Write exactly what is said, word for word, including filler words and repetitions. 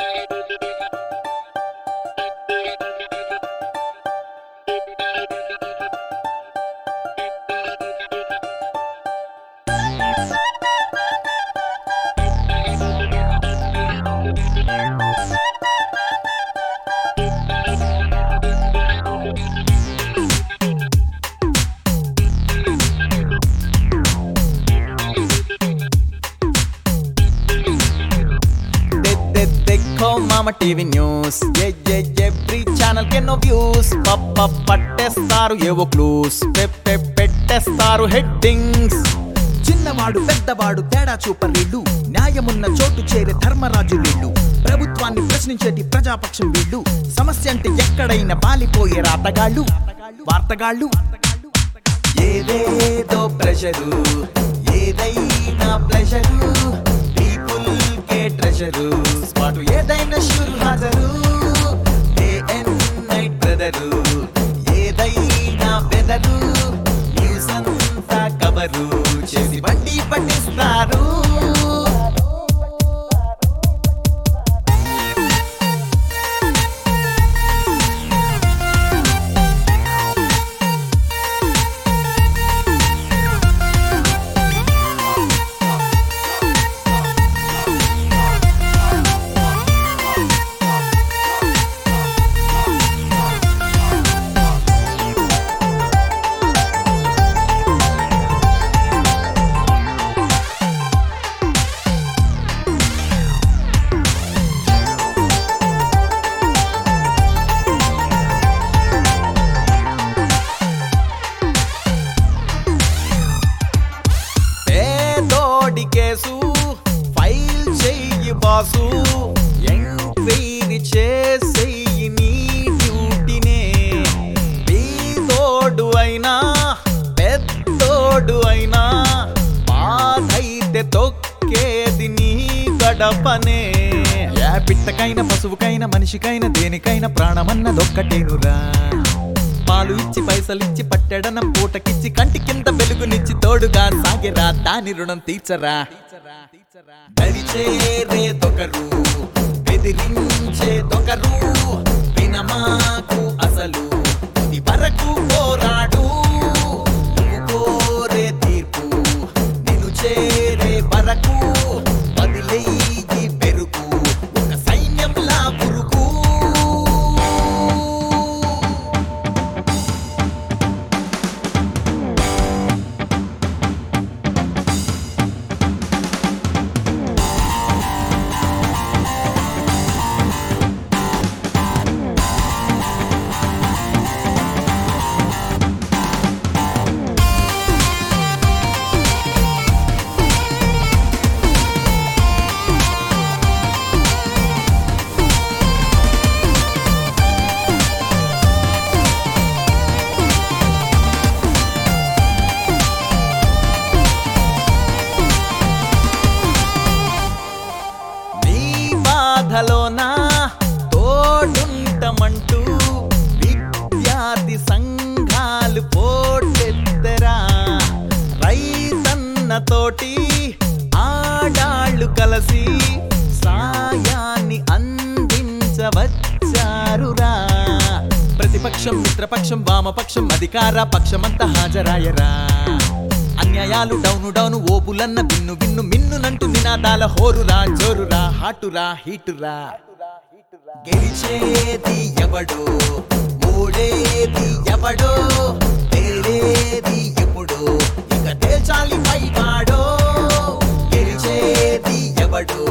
మామ TV news every channel కెన్నో views పప్ప పట్టేస్తారు ఏవో క్లూస్ పెట్టేస్తారు హెడ్డింగ్స్. చిన్నవాడు పెద్దవాడు తేడా చూపరీళ్ళు, న్యాయమున్న చోటు చేరే ధర్మరాజు వీళ్ళు, ప్రభుత్వాన్ని ప్రశ్నించేటి ప్రజాపక్షం వీళ్ళు, సమస్య అంటే ఎక్కడైనా పాలిపోయే రాతగాళ్ళు వార్తగాళ్ళు. ఏదేదో ప్రెషరు ఏదైనా ప్లెజరు, పీపుల్ కే ట్రెజరు, స్పాటు ఏదైనా షూర్ హాజరు, డే అండ్ నైట్ బ్రదరు, ఏదైనా బెదరు, న్యూస్ అంతా కవరు చేసి బండి పట్టిస్తారు. కేసు ఫైల్ చెయ్యి బాసు, ఎంక్వైరీ చేసేయి నీ డ్యూటీనే, పేదోడు అయినా పెద్దోడు అయినా బాధైతే తొక్కేది నీ గడపనే. ఏ పిట్టకైనా పశువుకైనా మనిషికైనా దేనికైనా ప్రాణమన్నదొక్కటేనురా, పాలు ఇచ్చి పైసలిచ్చి పట్టెడనం పూటకిచ్చి కంటి కింద వెలుగునిచ్చి తోడుగా సాగెరా దాని రుణం తీర్చరా. దరిచేరేదొకరు బెదిరించేదొకరు, వినమాకు అసలు ఇది వరకు పోరాడు, కోరే తీర్పు నిన్ను చేరే వరకు వదిలేయి పెరుగు ఒక సైన్యంలా పురుగు. బాధలోనా తోడుంటమంటూ విద్యార్థి సంఘాలు పోటెత్తరా, రైతన్నతోటి ఆడాళ్ళు కలిసి సాయాన్ని అందించవచ్చారురా. ప్రతిపక్షం మిత్రపక్షం వామపక్షం అధికార పక్షమంతా హాజరాయరా, అన్యాయాలు డౌను డౌను ఓపులన్న విన్ను విన్ను మిన్నునంటూ నినాదాల హోరురా జోరురా హాటురా హీటురా. గెలిచేది ఎవడో ఓడేది ఎవడో తేలేది ఎప్పుడో ఇక తేల్చాలి పైవాడో. గెలిచేది ఎవడో